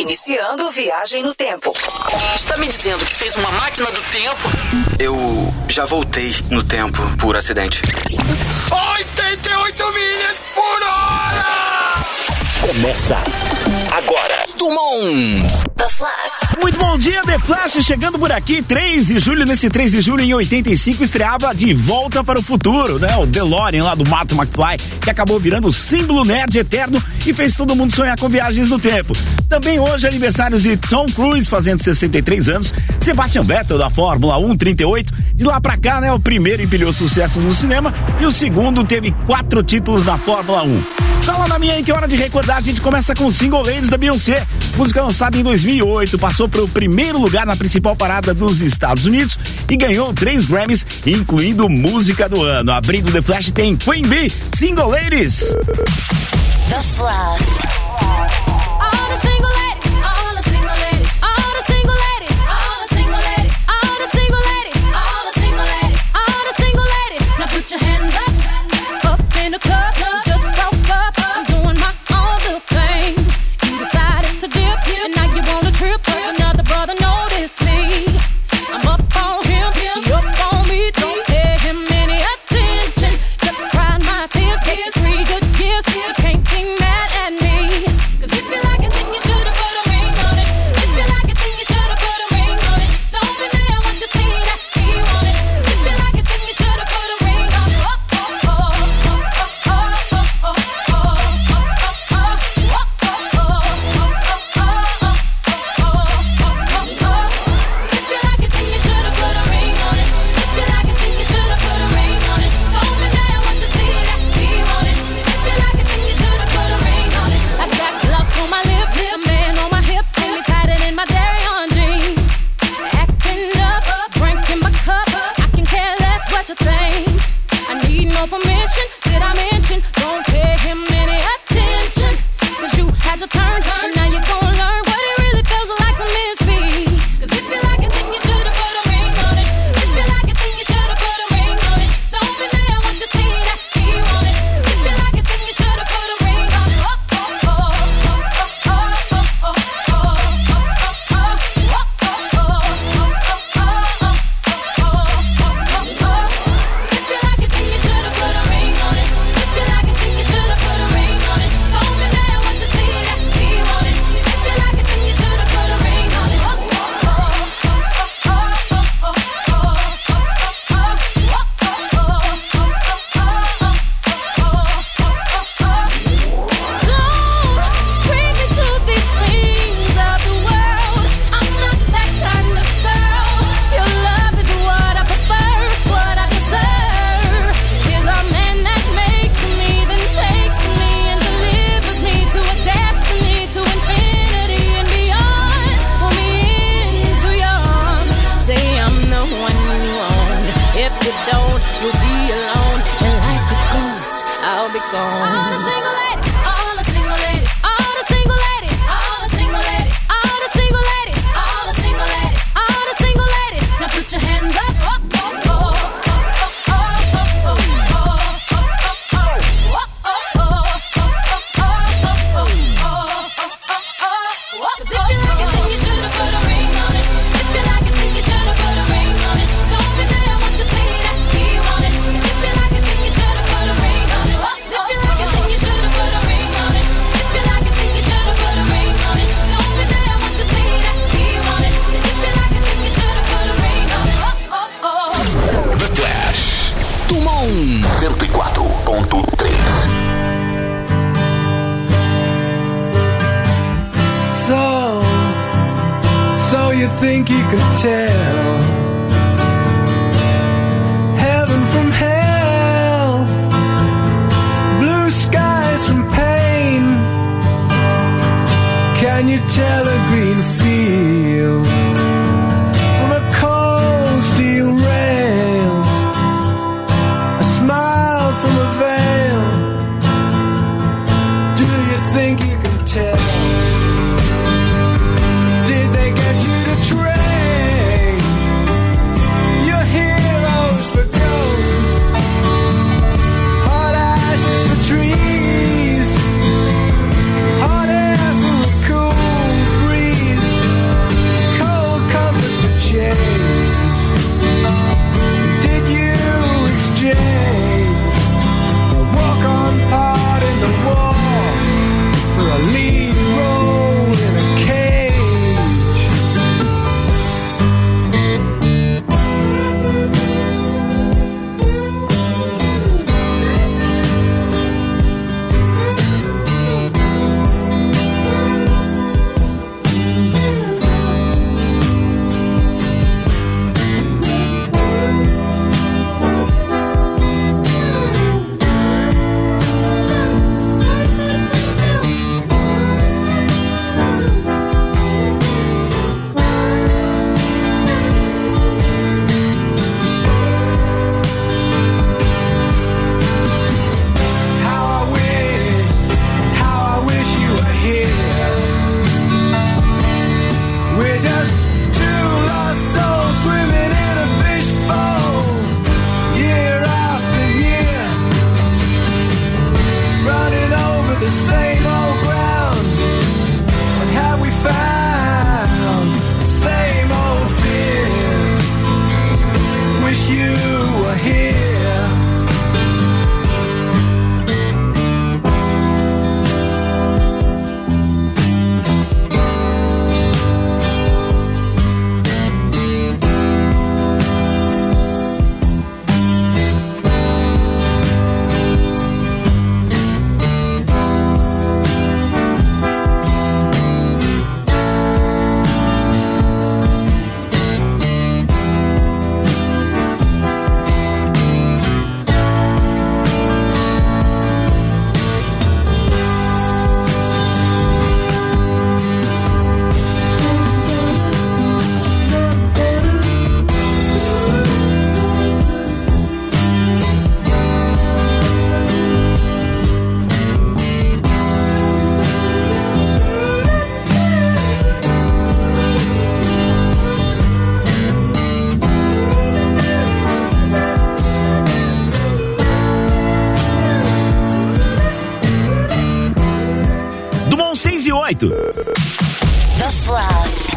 Iniciando viagem no tempo. Está me dizendo que fez uma máquina do tempo? Eu já voltei no tempo por acidente. 88 milhas por hora! Começa agora. Dumont! The Flash. Muito bom dia, The Flash, chegando por aqui, 3 de julho, nesse 3 de julho em 85, estreava De Volta para o Futuro, né? O DeLorean lá do Marty McFly, que acabou virando o símbolo nerd eterno e fez todo mundo sonhar com viagens no tempo. Também hoje aniversários de Tom Cruise, fazendo 63 anos, Sebastian Vettel da Fórmula 1, 38, de lá pra cá, né? O primeiro empilhou sucessos no cinema e o segundo teve 4 títulos na Fórmula 1. Tá lá na minha aí que é hora de recordar, a gente começa com Single Ladies da Beyoncé, música lançada em 2008, passou pro primeiro lugar na principal parada dos Estados Unidos e ganhou 3 Grammys, incluindo música do ano. Abrindo The Flash tem Queen Bee, Single Ladies. The Flash. All the single ladies, all the single ladies, all the single ladies, all the single ladies, all the single ladies, all the single ladies, all the single ladies. Now put your hands up in the club. Just broke up. I'm doing my own little thing. You decided to dip, and now you wanna trip. Another brother noticed me. I'm up on him, he up on me. Don't pay him any attention. Just crying my tears, get 3 good years. You can't be mad at me. 'Cause if you like it, then you should've put a ring on it. If you like it, then you should've put a ring on it. Don't be mad once you see that he want it. If you like it, then you should've put a ring on it. Permission, did I mention? Don't pay him any attention. 'Cause you had your turn, and now you're gonna learn what it really feels like to miss me. 'Cause if you like it, then you should've put a ring on it. If you like it, then you should've put a ring on it. Don't be mad once you see that he want it. If you like it, then you should've put a ring on it. Think you can tell heaven from hell, blue skies from pain. Can you tell a green field from a cold steel rail, a smile from a veil? Do you think you can tell? Did they get you to train your heroes for ghosts, hot ashes for trees, hot air for a cool breeze? the same old ground. What have we found? The same old fears. Wish you were here. The Flash.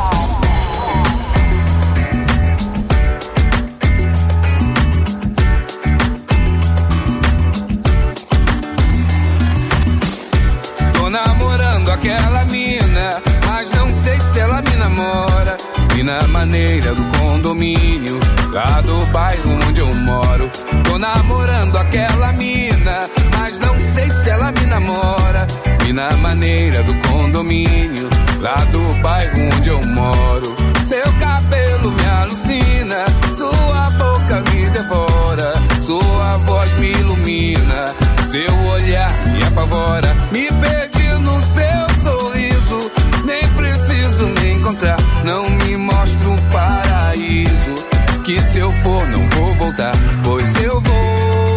Tô namorando aquela mina, mas não sei se ela me namora. E na maneira do condomínio, lá do bairro onde eu moro. Tô namorando aquela mina, mas não sei se ela me namora. E na maneira do condomínio, lá do bairro onde eu moro. Seu cabelo me alucina, sua boca me devora, sua voz me ilumina, seu olhar me apavora. Me perdi no seu sorriso, nem preciso me encontrar. Não me mostra um paraíso, que se eu for não vou voltar, pois eu vou.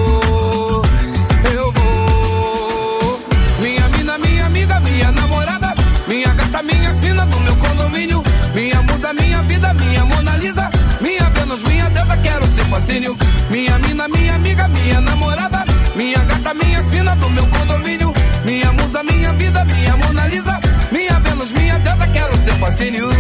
Minha namorada, minha gata, minha sina do meu condomínio, minha musa, minha vida, minha Mona Lisa, minha Vênus, minha deusa, quero ser fascínio. Minha mina, minha amiga, minha namorada, minha gata, minha sina do meu condomínio, minha musa, minha vida, minha Mona Lisa, minha Vênus, minha deusa, quero ser fascínio.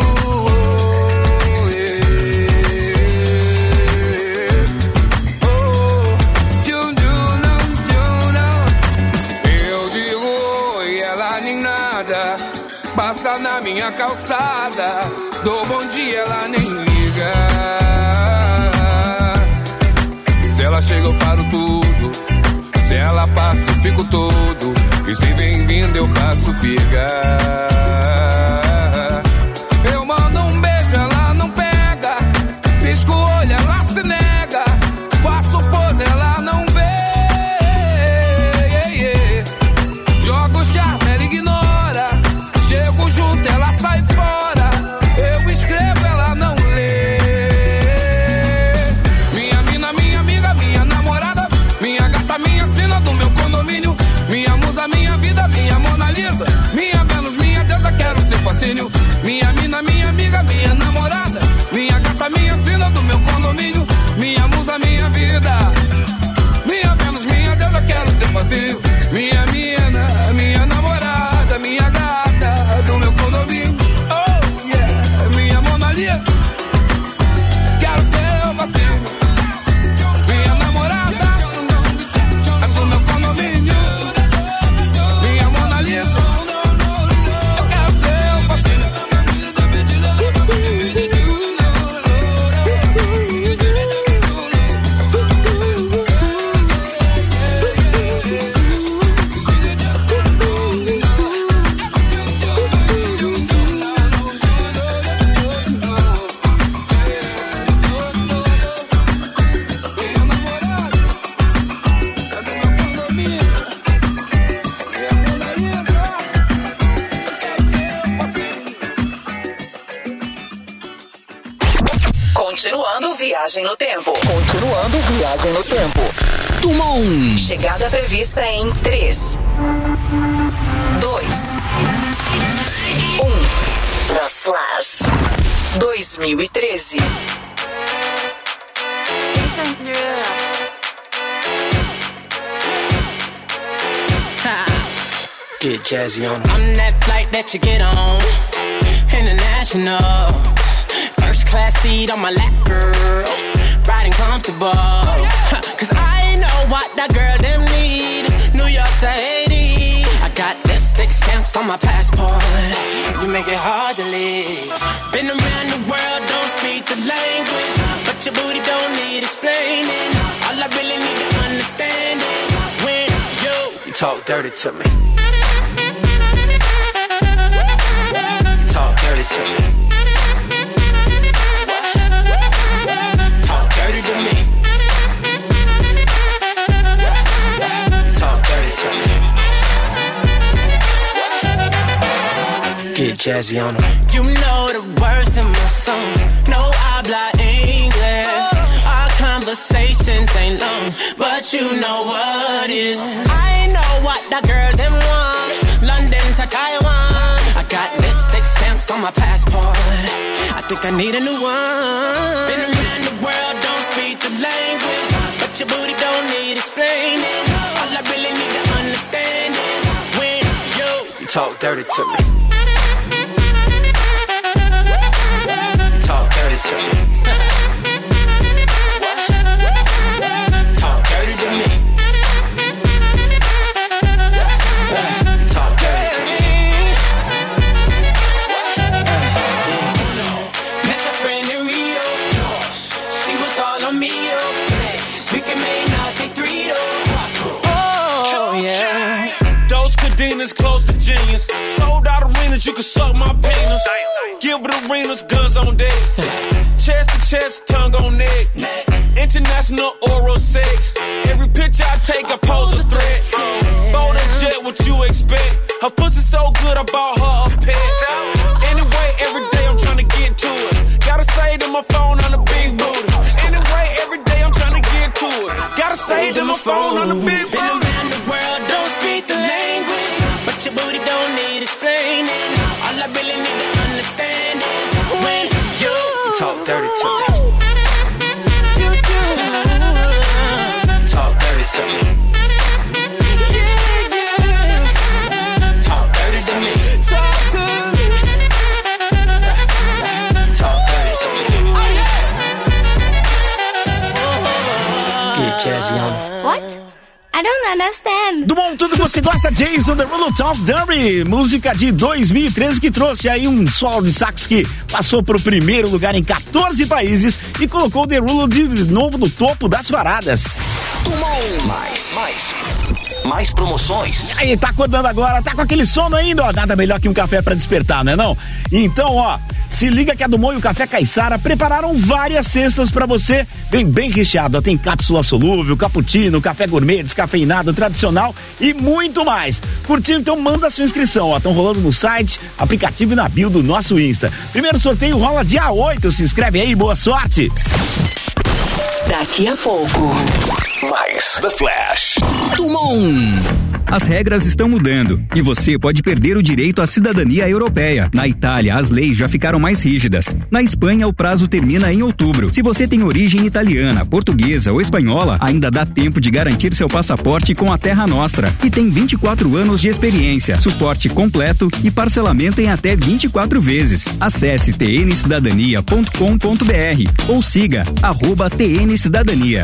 Passa na minha calçada, dou bom dia, ela nem liga. Se ela chega eu paro tudo, se ela passa eu fico todo, e se bem-vindo eu faço figa. Eu mando um beijo, ela não pega, pisco o olho, ela se nega, faço pose, ela não vê. Jogo charme, ela ignora, chego junto, ela sai fora. Eu escrevo, ela não lê. Minha mina, minha amiga, minha namorada, minha gata, minha sina do meu condomínio, minha musa, minha vida, minha Mona Lisa, minha Vênus, minha deusa, quero ser fascínio. Minha mina, minha amiga, minha namorada, minha gata, minha sina do meu condomínio, minha musa, minha vida, minha Vênus, minha deusa, quero ser fascínio. Minha mina, minha namorada, minha gata do meu condomínio, oh yeah, minha Mona Lisa, quero ser fascínio. Minha namorada do meu condomínio, minha Mona Lisa, eu quero ser fascínio. Continuando viagem no tempo. Continuando viagem no tempo. Turma 1. Chegada prevista em 3, 2, 1. The Flash 2013. Get jazzy on. I'm that flight that you get on, international. First class seat on my lap, girl. Riding comfortable. Cause I know what that girl them need. New York to Haiti. I got lipstick stamps on my passport. You make it hard to leave. Been around the world, don't speak the language, but your booty don't need explaining. All I really need to understand is when you talk dirty to me. Talk dirty to me. Talk dirty to me. Talk dirty to me. Get jazzy on them. You know the words in my songs. No habla English. Our conversations ain't long, but you know what is. I know what that girl them want. London to Taiwan. I got lipstick stamps on my passport. I think I need a new one. Been around the world, don't speak the language, but your booty don't need explaining. All I really need to understand is when you talk dirty to me. Talk dirty to me. Talk dirty to me. Talk dirty to me. Met your friend in Rio. She was all on me. We can make now say 3 to 4. Oh yeah. Those cadenas close to genius. Sold out arenas, you can suck my penis. Gilbert Arenas, guns on deck. Chest to chest, tongue on neck. International oral sex. Every picture I take, I pose a threat. Bold and jet, what you expect? Her pussy so good, I bought her a pet. Anyway, every day I'm trying to get to it. Gotta say to my phone on the big booty. Anyway, every day I'm trying to get to it. Gotta say to my phone on the big booty. Been around the world, don't speak the language, but your booty don't need explaining. All I really need to understand is when you talk dirty to me. You do. Talk dirty to me. Yeah, yeah. Talk dirty to me. Talk to me. Talk dirty to me. Get jazzy on. What? I don't understand. Do bom, tudo que você gosta, Jason Derulo, Talk Dirty, música de 2013 que trouxe aí um solo de sax que passou pro primeiro lugar em 14 países e colocou o Derulo de novo no topo das paradas. Mais promoções. Aí, tá acordando agora, tá com aquele sono ainda, ó, nada melhor que um café pra despertar, não é não? Então, ó, se liga que a Dumont e o Café Caiçara prepararam várias cestas pra você, bem recheado, ó, tem cápsula solúvel, cappuccino, café gourmet, descafeinado, tradicional e muito mais. Curtiu? Então manda a sua inscrição, ó, estão rolando no site, aplicativo e na bio do nosso Insta. Primeiro sorteio rola dia 8, se inscreve aí, boa sorte! Daqui a pouco. Mais The Flash. Dumont. As regras estão mudando e você pode perder o direito à cidadania europeia. Na Itália, as leis já ficaram mais rígidas. Na Espanha, o prazo termina em outubro. Se você tem origem italiana, portuguesa ou espanhola, ainda dá tempo de garantir seu passaporte com a Terra Nostra e tem 24 anos de experiência, suporte completo e parcelamento em até 24 vezes. Acesse tncidadania.com.br ou siga @tncidadania.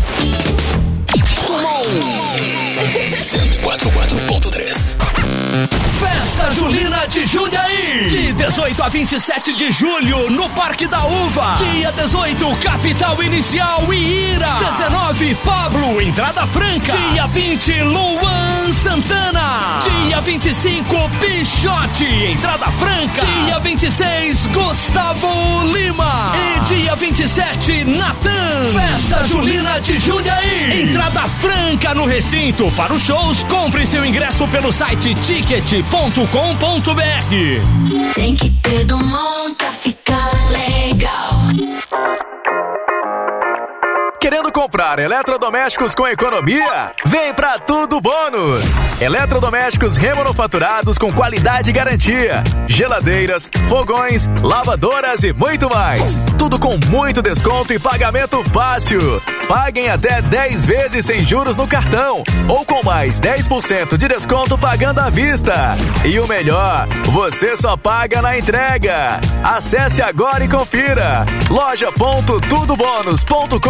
104.3. Festa Julina de Jundiaí, de 18 a 27 de julho no Parque da Uva. Dia 18, Capital Inicial e Ira. 19, Pablo, entrada franca. Dia 20, Luan Santana. Dia 25, Pichote, entrada franca. Dia 26, Gustavo Lima. E dia 27, Natan. Festa Julina de Jundiaí, entrada franca no recinto. Para os shows, compre seu ingresso pelo site ticket.com.br. Tem que ter Dumont pra ficar legal. querendo comprar eletrodomésticos com economia? Vem pra Tudo Bônus! Eletrodomésticos remanufaturados com qualidade e garantia. Geladeiras, fogões, lavadoras e muito mais. Tudo com muito desconto e pagamento fácil. Paguem até 10 vezes sem juros no cartão ou com mais 10% de desconto pagando à vista. E o melhor, você só paga na entrega. Acesse agora e confira. loja.tudobonus.com.br.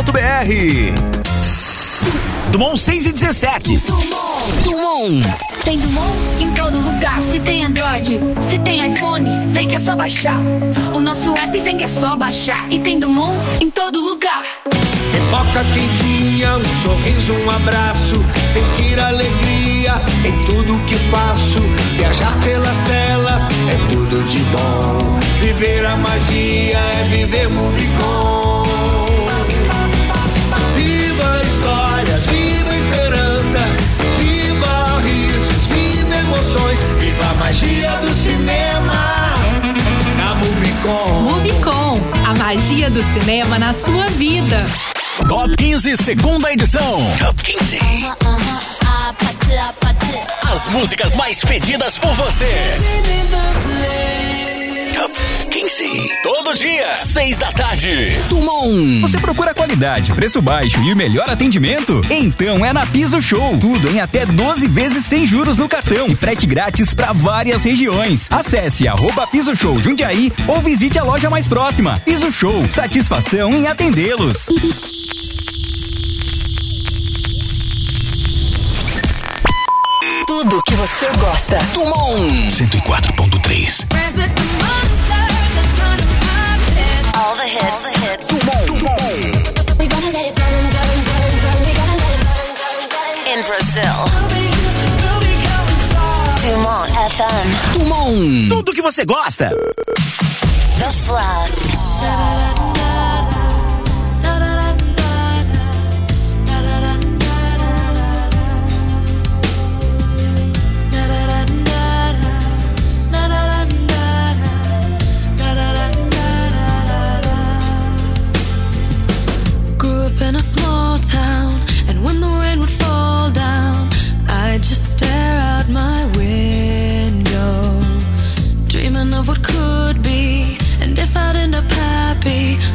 Dumont 6 e 17. Dumont. Tem Dumont em todo lugar. Se tem Android, se tem iPhone, vem que é só baixar. O nosso app vem que é só baixar. E tem Dumont em todo lugar. Pipoca quentinha, um sorriso, um abraço. Sentir alegria em tudo que faço. Viajar pelas telas é tudo de bom. Viver a magia é viver Movicon. Viva histórias, viva esperanças. Viva risos, viva emoções. Viva a magia do cinema na Movicon. Movicon, a magia do cinema na sua vida. Top 15, segunda edição. Top 15. As músicas mais pedidas por você. Top 15. Todo dia, 6 da tarde. Dumont. Você procura qualidade, preço baixo e o melhor atendimento? Então é na Piso Show. Tudo em até 12 vezes sem juros no cartão e frete grátis para várias regiões. Acesse @Piso Show Jundiaí ou visite a loja mais próxima. Piso Show, satisfação em atendê-los. Tudo que você gosta. Dumont 104.3. All the hits. Dumont. In Brazil. Dumont FM. Dumont. Tudo que você gosta. The Flash. In a small town, and when the rain would fall down, I'd just stare out my window, dreaming of what could be, and if I'd end up happy,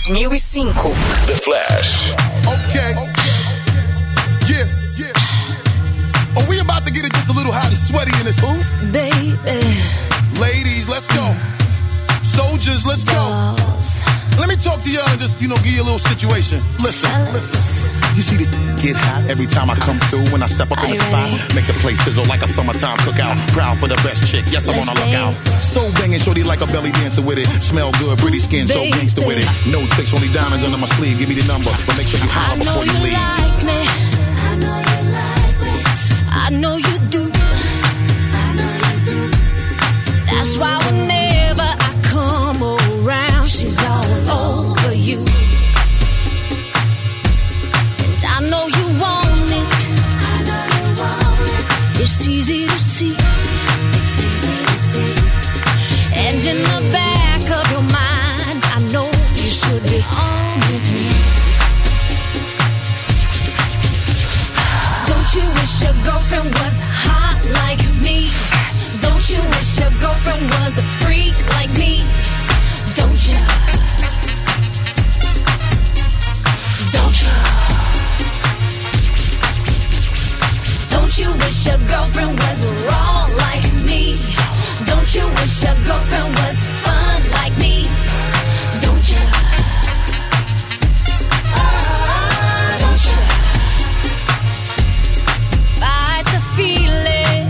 2005. The Flash. Okay. Yeah. Oh, we about to get it just a little hot and sweaty in this hoop. Baby. Ladies, let's go. Soldiers, let's go. Let me talk to y'all and just, give you a little situation. Listen. You see the get hot every time I come through. When I step up in the spot, make the place sizzle like a summertime cookout. Proud for the best chick, yes, I'm on a lookout. So banging, shorty like a belly dancer with it. Smell good, pretty skin, so gangster with it. No tricks, only diamonds under my sleeve. Give me the number, but make sure you holler before you leave. Like me. I know you like me. I know you do. That's why whenever I come around, she's all over you. And I know you want it. It's easy to see. And in the back of your mind, I know you should be on with me. Don't you wish your girlfriend was hot like me? Don't you wish your girlfriend was a freak like me? Don't you? Don't you? Don't you wish your girlfriend was raw like me? Don't you wish your girlfriend was fun like me? Don't you? Don't you? Fight the feeling.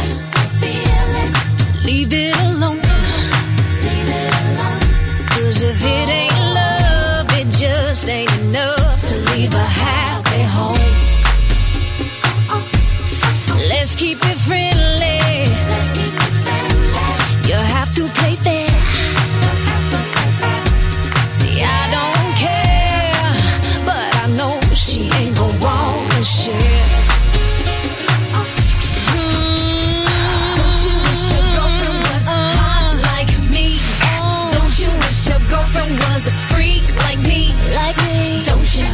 Leave it alone. Cause if it ain't love, it just ain't enough to leave a happy home. Let's keep it friendly. You have to play fair. See, I don't care, but I know she ain't gon' wanna share. Girlfriend was a freak like me, Don't you?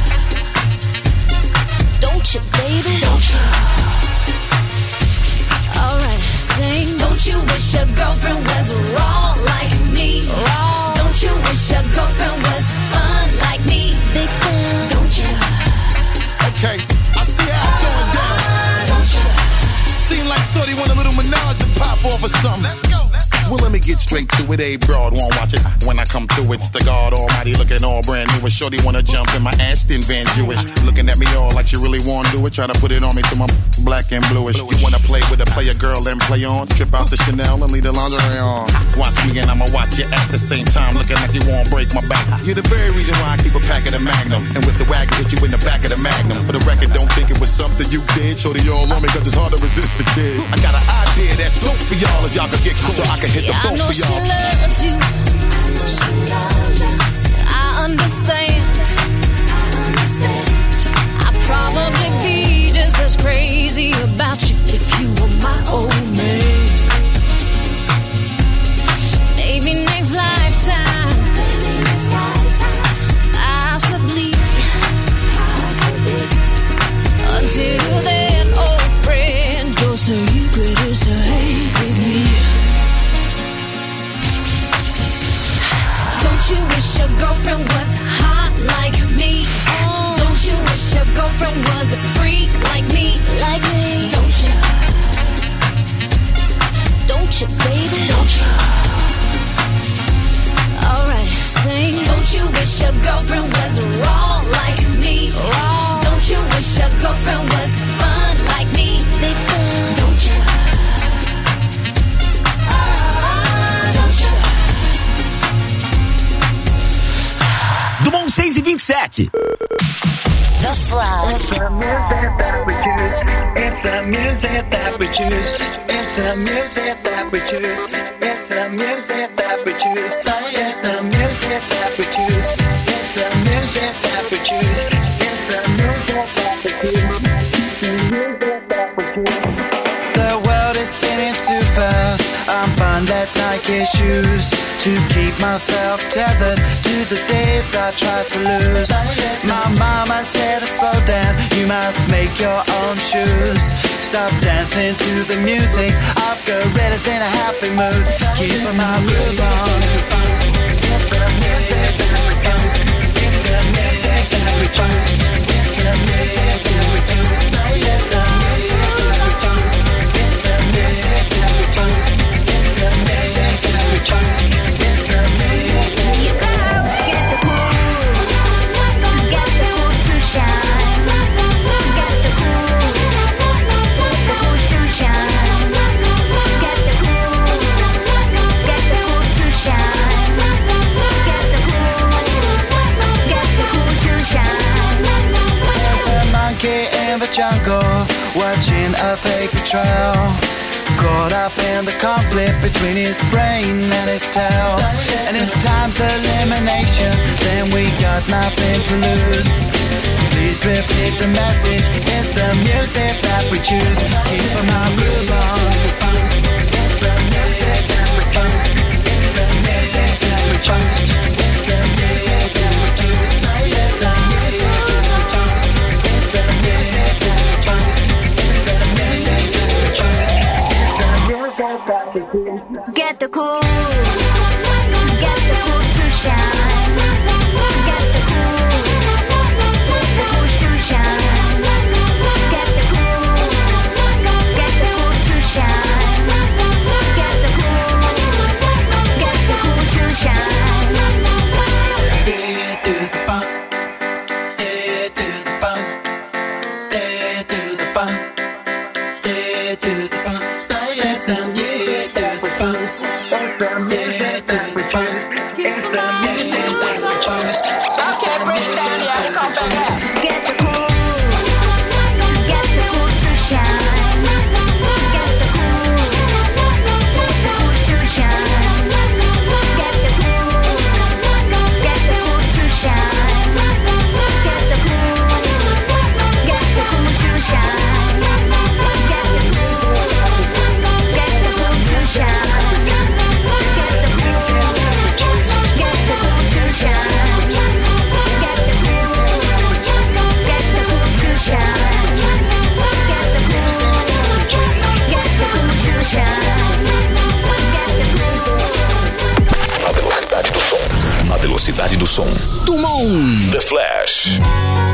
Don't you, baby? Don't you? Alright, sing. Don't you wish your girlfriend was raw like me? Raw. Don't you wish your girlfriend was fun like me? Big fun. Don't you? Okay, I see how it's going down. Don't you? Seem like Shorty want a little menage to pop off or something. Let's go. Well, let me get straight to it. A broad won't watch it. When I come through, it's the God Almighty looking all brand new. Shorty wanna jump in my Aston Van Jewish. Looking at me all like she really wanna do it. Try to put it on me till my black and bluish. You wanna play with a player girl and play on. Strip out the Chanel and leave the lingerie on. Watch me and I'ma watch you at the same time. Looking like you won't break my back. You're the very reason why I keep a pack of the Magnum. And with the wagon, hit you in the back of the Magnum. For the record, don't think it was something you did. Shorty all on me cause it's hard to resist the kid. I got an idea that's dope for y'all if y'all could get cool. So I can hit the boat for y'all. She loves you. I understand. I'd probably be just as crazy about you if you were my old man. Maybe next lifetime. Possibly. Until then, old friend, your secret is safe with me. Don't you wish your girlfriend was hot like me? Don't you wish your girlfriend was a freak like me? Don't you? Don't you, baby? Don't you? Alright, sing. Don't you wish your girlfriend was raw like me? Raw. Don't you wish your girlfriend was fun like me? Big fun. Don't you? Don't you? Dumont 6:27. The Flash. It's the music that we choose. It's the music that we choose. It's the music that we choose. It's the music that we choose. It's the music that we choose. It's the music that we choose. It's the music that we choose. The world is spinning too fast. I'm fine that Nike shoes to keep myself tethered to the days I tried to lose. My mama said, slow down, you must make your own shoes. Stop dancing to the music of gorillas in a happy mood. Keep my groove on. jungle, watching a paper trail. Caught up in the conflict between his brain and his tail. And if time's elimination, then we got nothing to lose. Please repeat the message, it's the music that we choose. Keep my groove on. It's the music that we choose. It's the music that we choose. It's the music that we choose. It's the music that we choose. It's the music that we choose. It's the music that we choose. Get the cool, get the cool to shine. Get the cool to shine. Get the cool to shine. Get the cool to shine. Head to the bump, head to the bump, head to the bump, head to the bump. Let's down, yeah, to the bump, yeah, to the bump, yeah, to the bump. Okay, bring it down, y'all. Come back up. Get the cool to shine. Get the cool to shine. Get the cool to shine. Get the cool to shine. Na velocidade do som. Dumont. The Flash.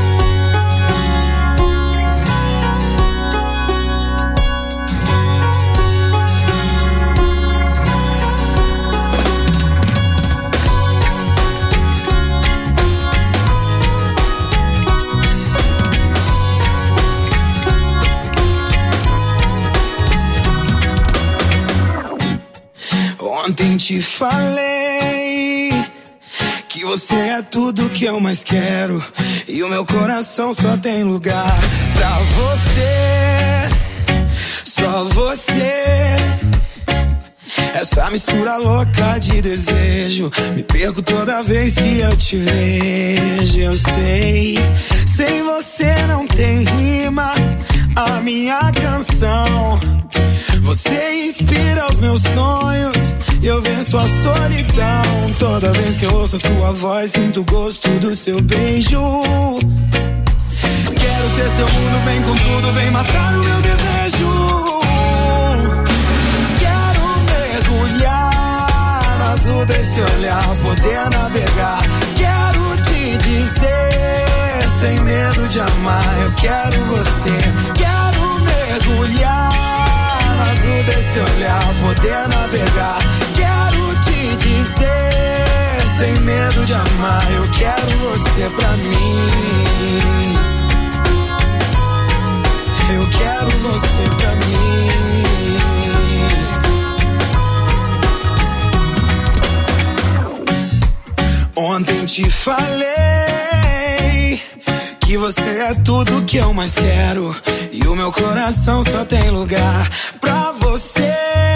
Ontem te falei que você é tudo que eu mais quero, e o meu coração só tem lugar pra você, só você. Essa mistura louca de desejo, me perco toda vez que eu te vejo. Eu sei, sem você não tem rima a minha canção. Você inspira os meus sonhos e eu venço a solidão. Toda vez que eu ouço a sua voz, sinto o gosto do seu beijo. Quero ser seu mundo, vem com tudo, vem matar o meu desejo. Quero mergulhar no azul desse olhar, poder navegar. Quero te dizer, sem medo de amar, eu quero você. Quero mergulhar no azul desse olhar, poder navegar. Quero te dizer, sem medo de amar, eu quero você pra mim. Eu quero você pra mim. Ontem te falei que você é tudo que eu mais quero, e o meu coração só tem lugar pra você,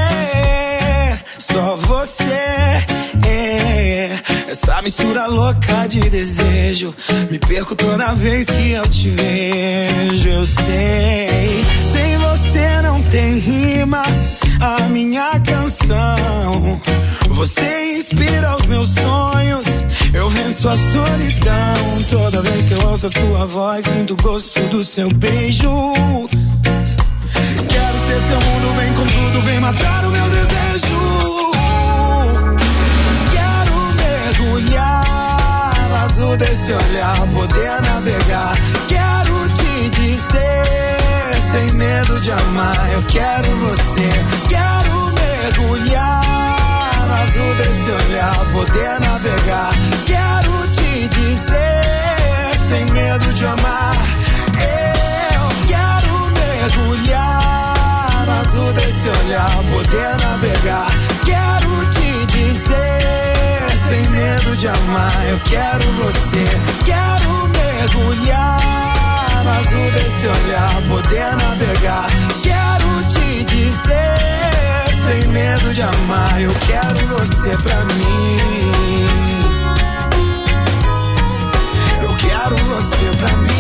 só você. Essa mistura louca de desejo, me perco toda vez que eu te vejo. Eu sei, sem você não tem rima a minha canção. Você inspira os meus sonhos, eu venço a solidão. Toda vez que eu ouço a sua voz, sinto o gosto do seu beijo. Quero ser seu mundo, vem com tudo, vem matar o meu desejo. Quero mergulhar no azul desse olhar, poder navegar. Quero te dizer, sem medo de amar, eu quero você. Quero mergulhar no azul desse olhar, poder navegar. Quero te dizer, sem medo de amar, eu quero mergulhar no azul desse olhar, poder navegar. Quero te dizer, sem medo de amar, eu quero você. Quero mergulhar no azul desse olhar, poder navegar. Quero te dizer, sem medo de amar, eu quero você pra mim. Eu quero você pra mim.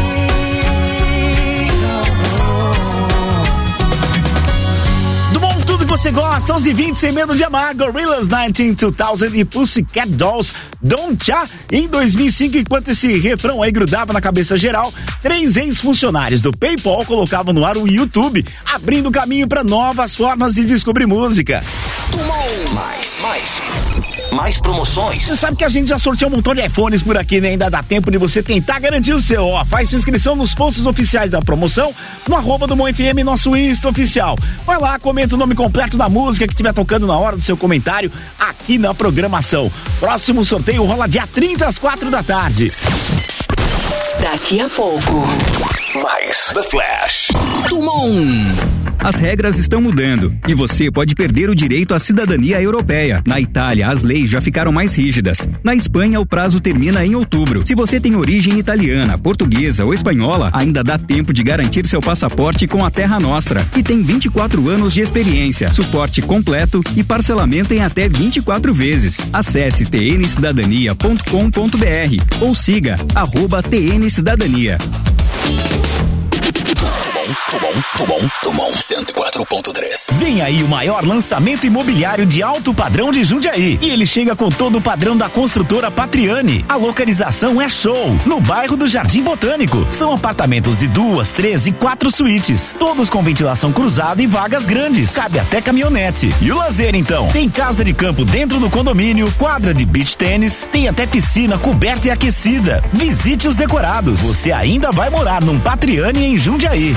Você gosta, 11h20, sem medo de amar, Gorillaz 19-2000 e Pussycat Dolls, Don't Ya. Em 2005, enquanto esse refrão aí grudava na cabeça geral, 3 ex-funcionários do PayPal colocavam no ar o YouTube, abrindo caminho para novas formas de descobrir música. Mais promoções. Você sabe que a gente já sorteou um montão de iPhones por aqui, né? Ainda dá tempo de você tentar garantir o seu. Ó, faz sua inscrição nos posts oficiais da promoção, no @do MonFM, nosso Insta oficial. Vai lá, comenta o nome completo da música que estiver tocando na hora do seu comentário aqui na programação. Próximo sorteio rola dia 30 às 4 da tarde. Daqui a pouco, mais The Flash. As regras estão mudando e você pode perder o direito à cidadania europeia. Na Itália, as leis já ficaram mais rígidas. Na Espanha, o prazo termina em outubro. Se você tem origem italiana, portuguesa ou espanhola, ainda dá tempo de garantir seu passaporte com a Terra Nostra e tem 24 anos de experiência, suporte completo e parcelamento em até 24 vezes. Acesse tncidadania.com.br ou siga @tncidadania. Tumon 104.3. Vem aí o maior lançamento imobiliário de alto padrão de Jundiaí. E ele chega com todo o padrão da construtora Patriani. A localização é show, no bairro do Jardim Botânico. São apartamentos de 2, 3 e 4 suítes, todos com ventilação cruzada e vagas grandes. Cabe até caminhonete. E o lazer, então? Tem casa de campo dentro do condomínio, quadra de beach tênis, tem até piscina coberta e aquecida. Visite os decorados. Você ainda vai morar num Patriani em Jundiaí.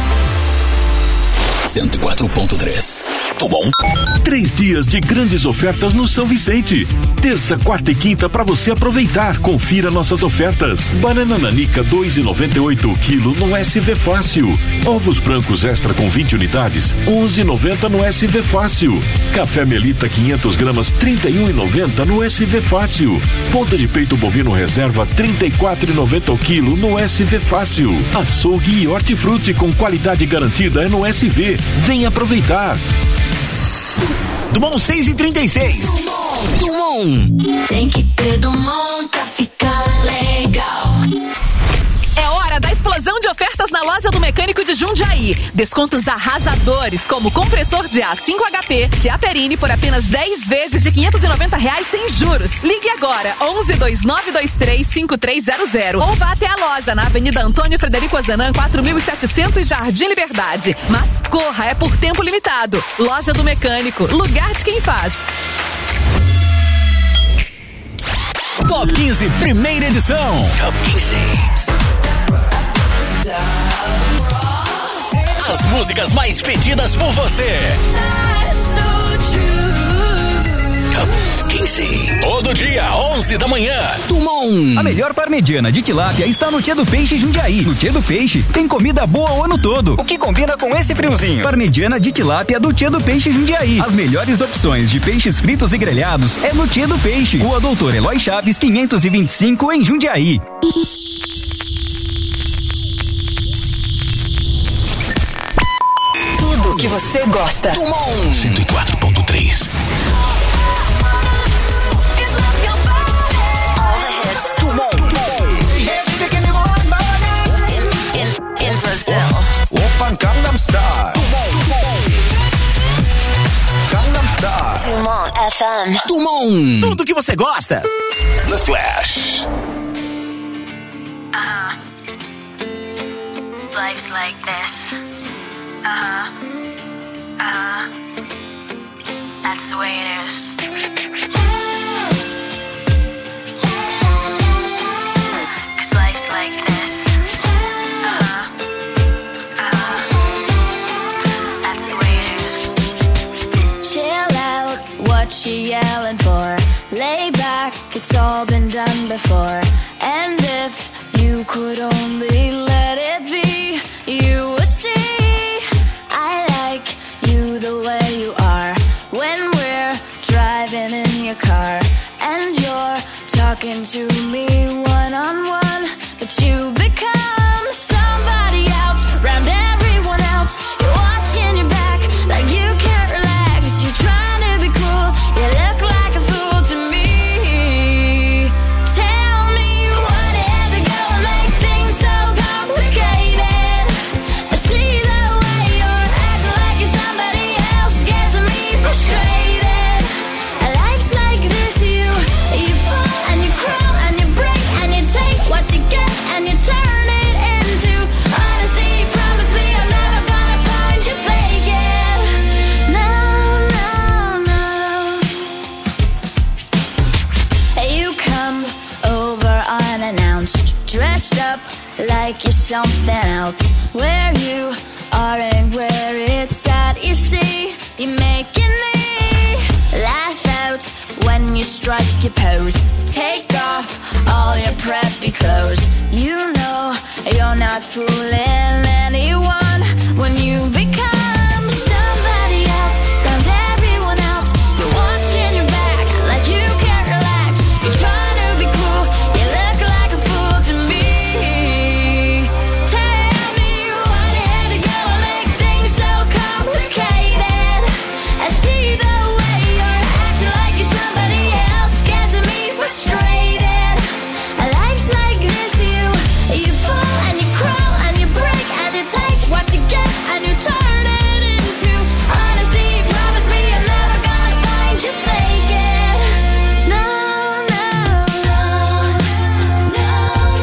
104.3. Tumon. 3 dias de grandes ofertas no São Vicente. Terça, quarta e quinta para você aproveitar. Confira nossas ofertas. Banana nanica 2,98 o quilo no SV Fácil. Ovos brancos extra com 20 unidades 11,90 no SV Fácil. Café Melita 500 gramas 31,90 no SV Fácil. Ponta de peito bovino reserva 34,90 o quilo no SV Fácil. Açougue e hortifruti com qualidade garantida é no SV. Vem aproveitar. Dumont 6h36. Dumont. Tem que ter Dumont pra ficar legal. É hora da explosão de ofertas na loja do Mecânico de Jundiaí. Descontos arrasadores, como compressor de ar 5 HP, Chiaperini por apenas 10 vezes de R$590 sem juros. Ligue agora, 1129235300 ou vá até a loja na Avenida Antônio Frederico Azanan, 4700 Jardim Liberdade. Mas corra, é por tempo limitado. Loja do Mecânico, lugar de quem faz. Top 15, primeira edição. Top 15. As músicas mais pedidas por você. Top 15. Todo dia, 11 da manhã. Tumon. A melhor parmegiana de tilápia está no Tchê do Peixe Jundiaí. No Tchê do Peixe tem comida boa o ano todo. O que combina com esse friozinho? Parmegiana de tilápia do Tchê do Peixe Jundiaí. As melhores opções de peixes fritos e grelhados é no Tchê do Peixe. Rua Doutor Eloy Chaves, 525 em Jundiaí. Tudo que você gosta. Tumon 104.3. In Brazil. Open Gangnam Style. Gangnam Style. Dumont FM. Dumont. Tudo que você gosta. The Flash. Life's like this. That's the way it is. Cause life's like this. That's the way it is. Chill out, what you yelling for? Lay back, it's all been done before. And if you could only let it be, you would see I like you the way you are. When we're driving in your car and you're talking to me one-on-one, but you become somebody else round every unannounced, dressed up like you're something else. Where you are and where it's at, you see, you're making me laugh out when you strike your pose. Take off all your preppy clothes. You know you're not fooling anyone when you become somebody else. Round everyone else, you're watching your back like you can't relax. You're trying to be cool, you look like a fool to me. Tell me why you had to go and make things so complicated. I see the way you're acting like you're somebody else, getting me frustrated. Life's like this, you fall and you crawl and you break and you take what you get and you turn it into honesty. Promise me I'm never gonna find you faking. No, no, no, no, no,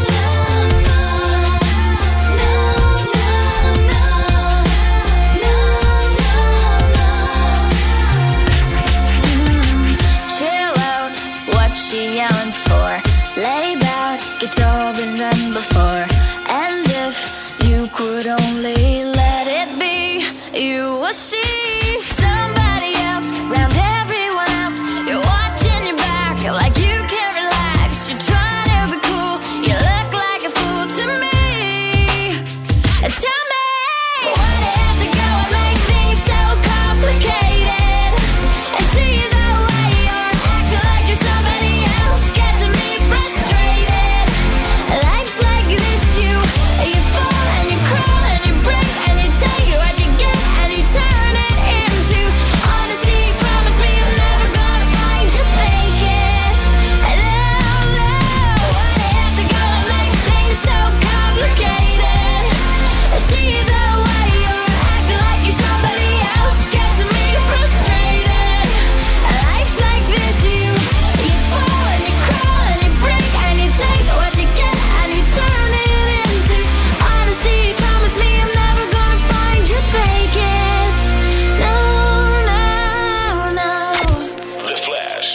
chill out, what she yelling for? Lay back, it's all been done before. And if you could only let it be, you will see somebody else round everyone else. You're watching your back like you can't relax. You're trying to be cool, you look like a fool to me. Tell me why do you have to go and make things so complicated? I see the way you're acting like you're somebody else, getting me frustrated. Life's like this, you fall and you crawl and you break and you take what you get and you turn it into honesty. Promise me I'm never gonna find you faking. No, no, why do you have to go and make things so complicated? I see the way you're acting like you're somebody else, getting me frustrated. Life's like this, you fall and you crawl and you break and you take what you get and you turn it into honesty. Promise me I'm never gonna find you faking. No, no, no. The Flash.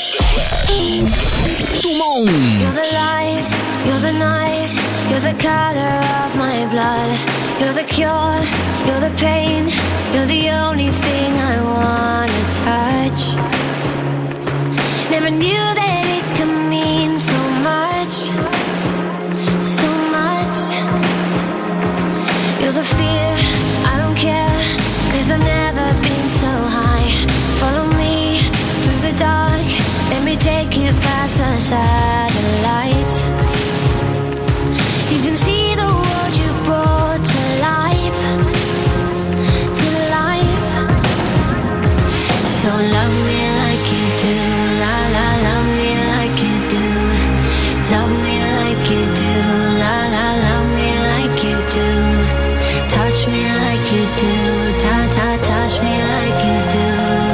You're the light, you're the night, you're the color of my blood. You're the cure, you're the pain, you're the only thing I wanna touch. Never knew that it could mean so much, so much. You're the fear, I don't care, 'cause I've never been so high. Follow me through the dark, let me take you past the satellites. You can see the world you brought to life, to life. So love me like you do, la la, love me like you do. Love me like you do, la la, love me like you do. Touch me like you do, ta ta, touch me like you do.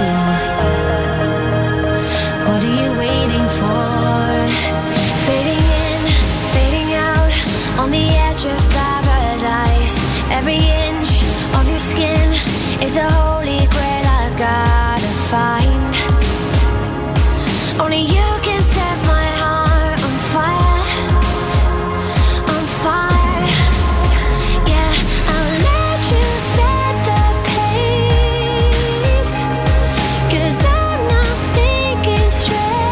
What are you waiting for? Fading in, fading out, on the edge of paradise. Every inch of your skin is a holy grail I've gotta find. Only you can set my heart on fire, on fire. Yeah, I'll let you set the pace, 'cause I'm not thinking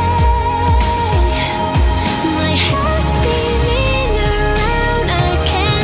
straight. My head's spinning around, I can't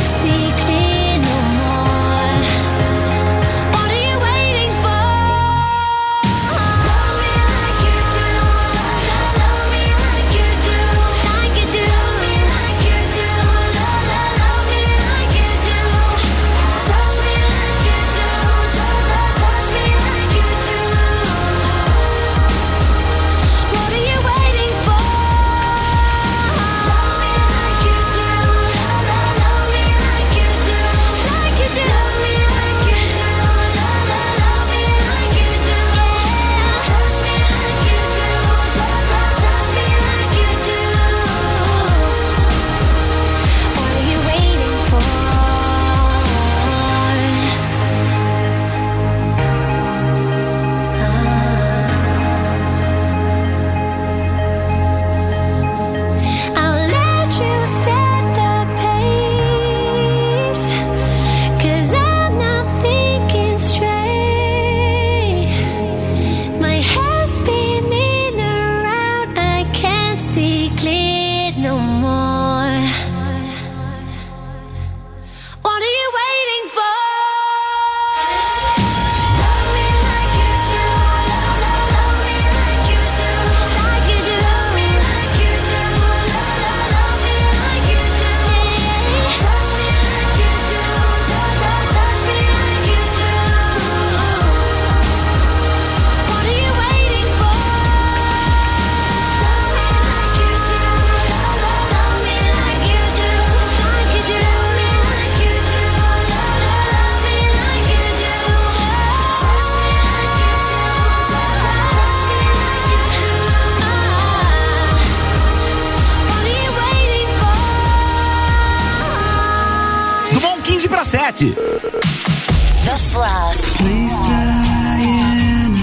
15:07. The Flash. Please, Diana,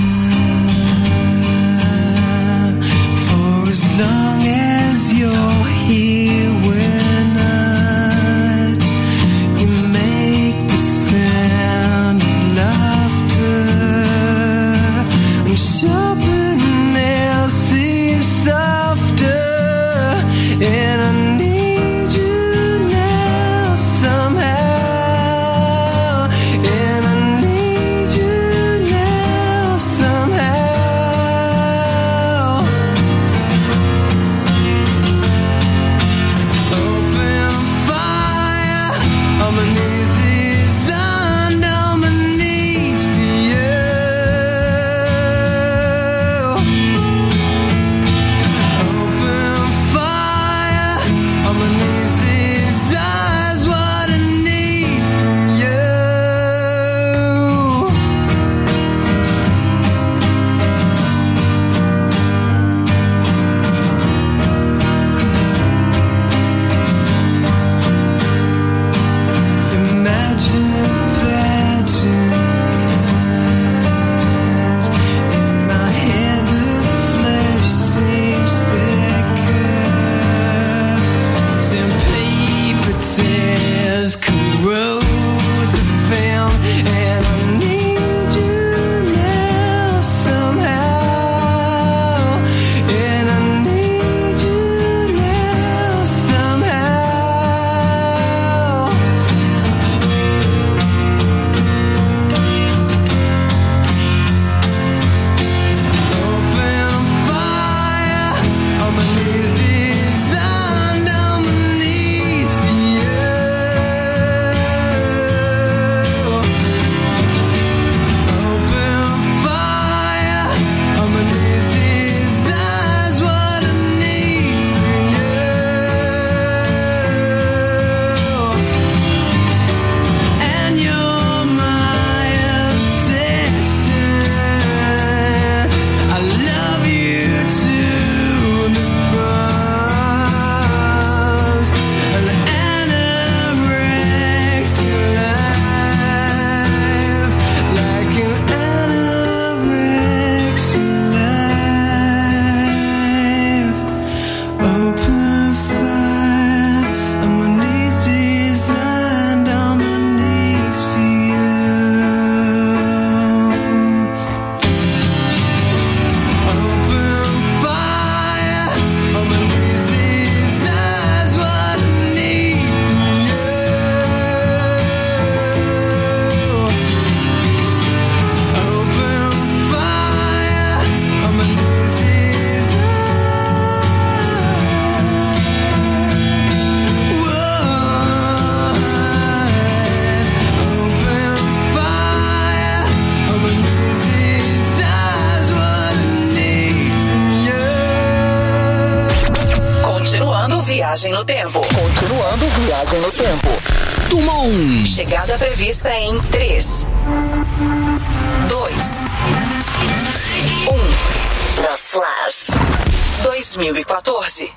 for as long as you're here, we're not. You make the sound of laughter, and sharper nails seem softer, and I need you now somehow. Viagem no tempo. Continuando Viagem no tempo. Turma 1. Chegada prevista em 3, 2, 1. The Flash. 2014.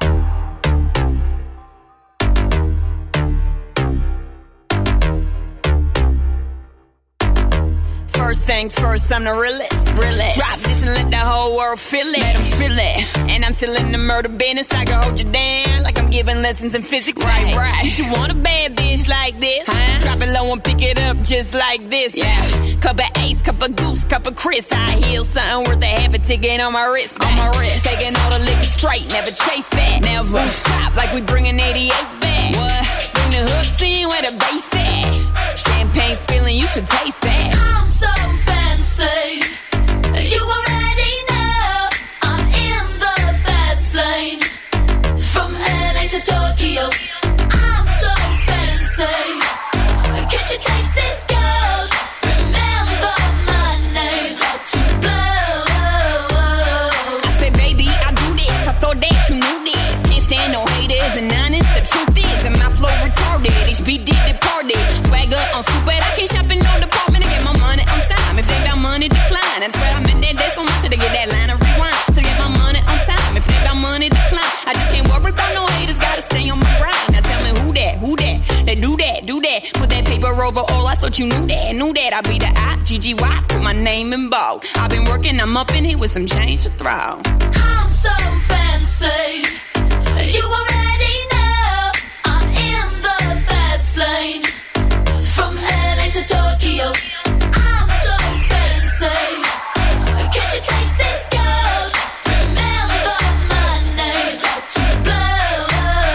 First things first, I'm the realest. Drop this and let the whole world feel it. Let them feel it. And I'm still in the murder business. I can hold you down like I'm giving lessons in physics. Right. You should want a bad bitch like this. Huh? Drop it low and pick it up just like this. Yeah. Cup of Ace, cup of Goose, cup of Chris. I heal something worth a half a ticket on my wrist. Taking all the liquor straight, never chase that. Never. Rooftop like we bringing 88 back. What? Bring the hooks in where the bass at. Champagne spilling, you should taste that. I'm so fancy. You already know I'm in the fast lane. From LA to Tokyo, I'm so fancy. Can't you taste this gold? Remember my name to blow. I said, baby, I do this. I thought that you knew this. Can't stand no haters and honest. The truth is that my flow retarded. HB did departed. Swagger on stupid. I can't shop in no department to get my money on time. If they about money, decline. That's why I'm in that day so much to get that line of rewind. To get my money on time. If they about money, decline. I just can't worry about no haters. Gotta stay on my grind. Now tell me who that? They Say do that, put that paper over all. I thought you knew that. I be the I-G-G-Y, put my name in bold. I've been working, I'm up in here with some change to throw. I'm so fancy, you already know. I'm in the fast lane, from LA to Tokyo. I'm so fancy, can't you taste this gold? Remember my name, to blow.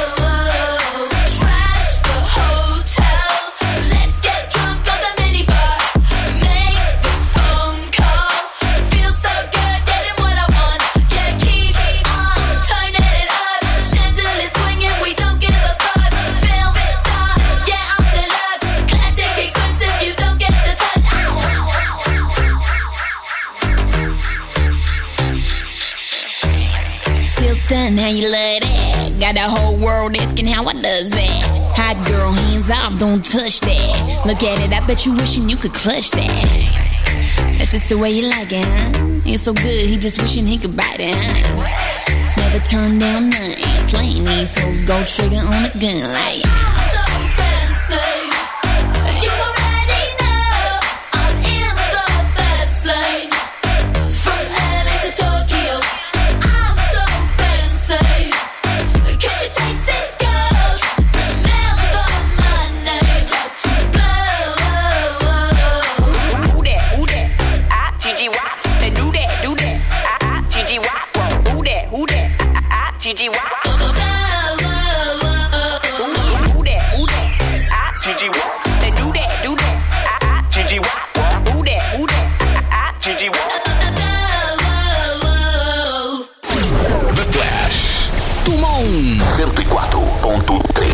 Trash the hotel, let's get drunk on the minibar. Make the phone call, feel so good, getting what I want. Yeah, keep on turning it up. Chandelier swinging, we don't give a fuck. Film star, yeah, I'm deluxe. Classic, expensive, you don't get to touch. Still stunned how you love that. Got the whole world asking how I does that. Hot girl, hands off, don't touch that. Look at it, I bet you wishing you could clutch that. That's just the way you like it, huh? It's so good, he just wishing he could bite it, huh? Never turn down nothing. Slaying these hoes, go trigger on a gun like. I'm so fancy, you already know. I'm in the fast lane, from LA to Tokyo. I'm so fancy, can't you taste this gold? Remember my name, to blow. Who that? I-G-G-Y. Say do that. I-G-G-Y. Who that? I-G-G-Y. Who that? I-G-G-Y. Say do that. I-G-G-Y. Who that? I-G-G-Y. The Flash. Tumon 104.3.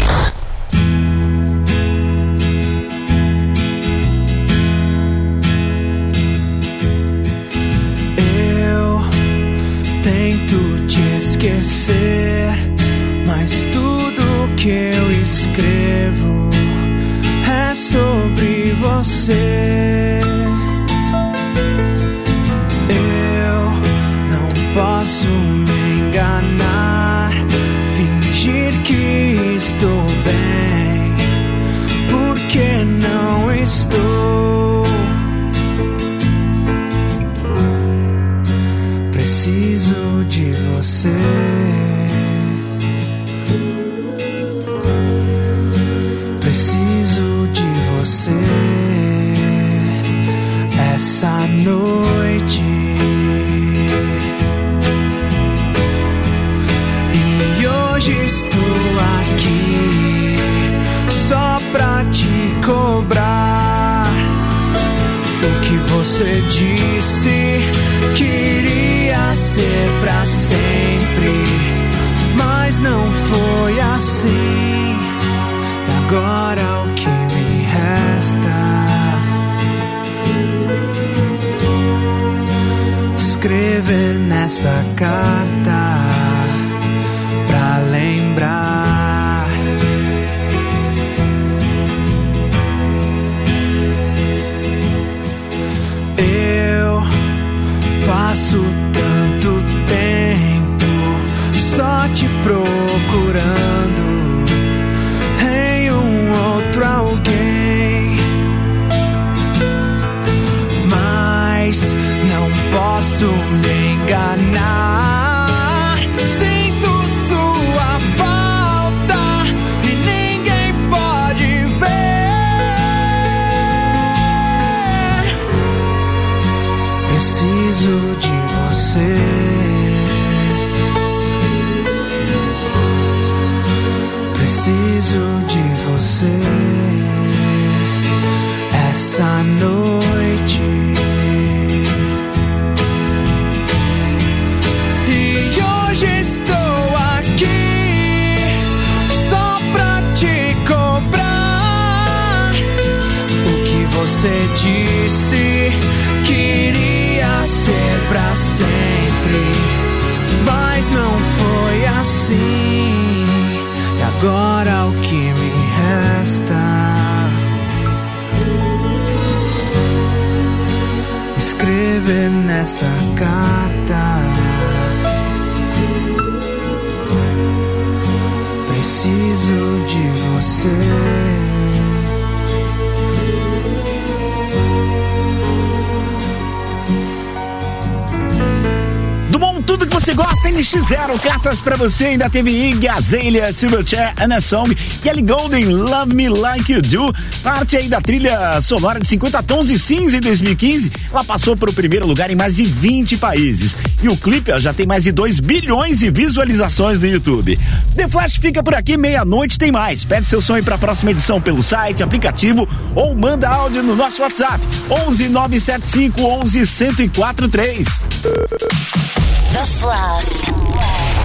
Eu tento te esquecer, mas tudo que eu escrevo é sobre você. Eu não posso me enganar, fingir que estou bem, porque não estou. Preciso de você. Preciso de você essa noite. E hoje estou aqui só pra te cobrar o que você disse queria ser pra sempre, mas não foi assim. E agora o que me resta? Escrever nessa carta pra lembrar. Eu passo tanto tempo só te procurando em um outro alguém, mas não posso me enganar. Sinto sua falta e ninguém pode ver. Preciso de você. Preciso de você essa noite. E hoje estou aqui só pra te cobrar o que você disse queria ser pra sempre, mas não foi assim. E agora o que me resta? Escrever nessa carta. Preciso de você. você gosta, NX0, cartas pra você, ainda teve Iggy Azalea, Silverchair, Anna Song, Kelly Golden, Love Me Like You Do, parte aí da trilha sonora de 50 Tons de Cinza em 2015, ela passou para o primeiro lugar em mais de 20 países, e o clipe já tem mais de 2 bilhões de visualizações no YouTube. The Flash fica por aqui, meia-noite tem mais, pede seu som aí pra próxima edição pelo site, aplicativo, ou manda áudio no nosso WhatsApp, 11 975 11 1043. The Flash.